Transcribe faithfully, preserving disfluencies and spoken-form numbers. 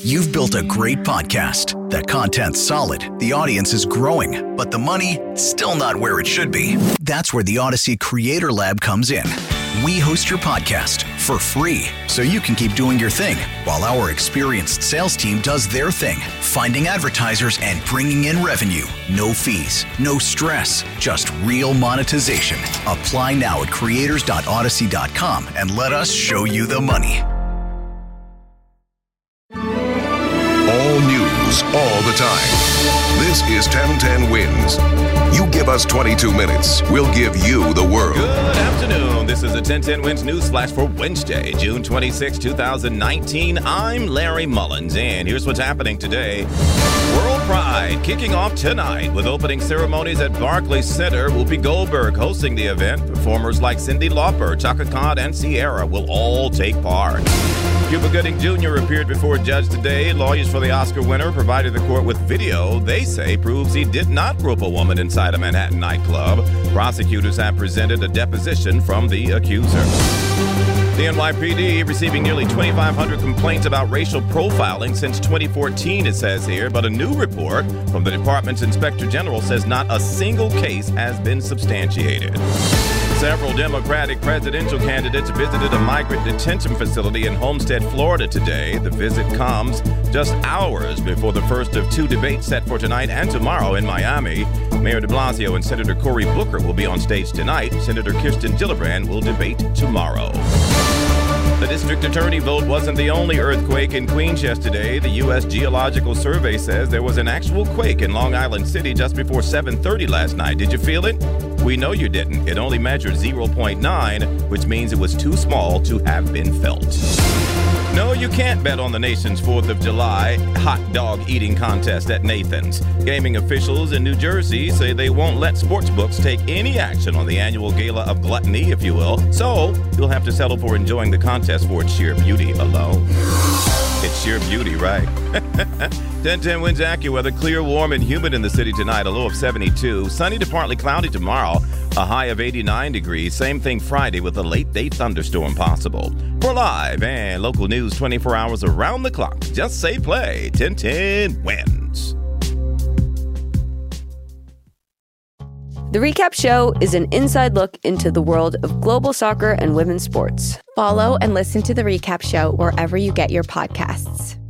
You've built a great podcast. The content's solid, the audience is growing, but the money, still not where it should be. That's where the Odyssey Creator Lab comes in. We host your podcast for free, so you can keep doing your thing, while our experienced sales team does their thing, finding advertisers and bringing in revenue. No fees, no stress, just real monetization. Apply now at creators dot odyssey dot com and let us show you the money. All news, all the time. This is ten ten Wins. You give us twenty-two minutes, we'll give you the world. Good afternoon. This is the ten ten Wins News Flash for Wednesday, June twenty-sixth, twenty nineteen. I'm Larry Mullins, and here's what's happening today. World Pride kicking off tonight with opening ceremonies at Barclays Center. Whoopi Goldberg hosting the event. Performers like Cyndi Lauper, Chaka Khan, and Ciara will all take part. Cuba Gooding Junior appeared before a judge today. Lawyers for the Oscar winner provided the court with video they say proves he did not rope a woman inside a Manhattan nightclub. Prosecutors have presented a deposition from the accuser. The N Y P D receiving nearly twenty-five hundred complaints about racial profiling since twenty fourteen, it says here, but a new report from the department's inspector general says not a single case has been substantiated. Several Democratic presidential candidates visited a migrant detention facility in Homestead, Florida today. The visit comes just hours before the first of two debates set for tonight and tomorrow in Miami. Mayor de Blasio and Senator Cory Booker will be on stage tonight. Senator Kirsten Gillibrand will debate tomorrow. The district attorney vote wasn't the only earthquake in Queens yesterday. The U S Geological Survey says there was an actual quake in Long Island City just before seven thirty last night. Did you feel it? We know you didn't. It only measured zero point nine, which means it was too small to have been felt. No, you can't bet on the nation's fourth of July hot dog eating contest at Nathan's. Gaming officials in New Jersey say they won't let sportsbooks take any action on the annual gala of gluttony, if you will. So you'll have to settle for enjoying the contest for its sheer beauty alone. It's sheer beauty, right? ten ten Wins AccuWeather. Clear, warm, and humid in the city tonight. A low of seventy-two. Sunny to partly cloudy tomorrow. A high of eighty-nine degrees. Same thing Friday with a late-day thunderstorm possible. For live and local news twenty-four hours around the clock, just say play. ten ten Wins. The Recap Show is an inside look into the world of global soccer and women's sports. Follow and listen to The Recap Show wherever you get your podcasts.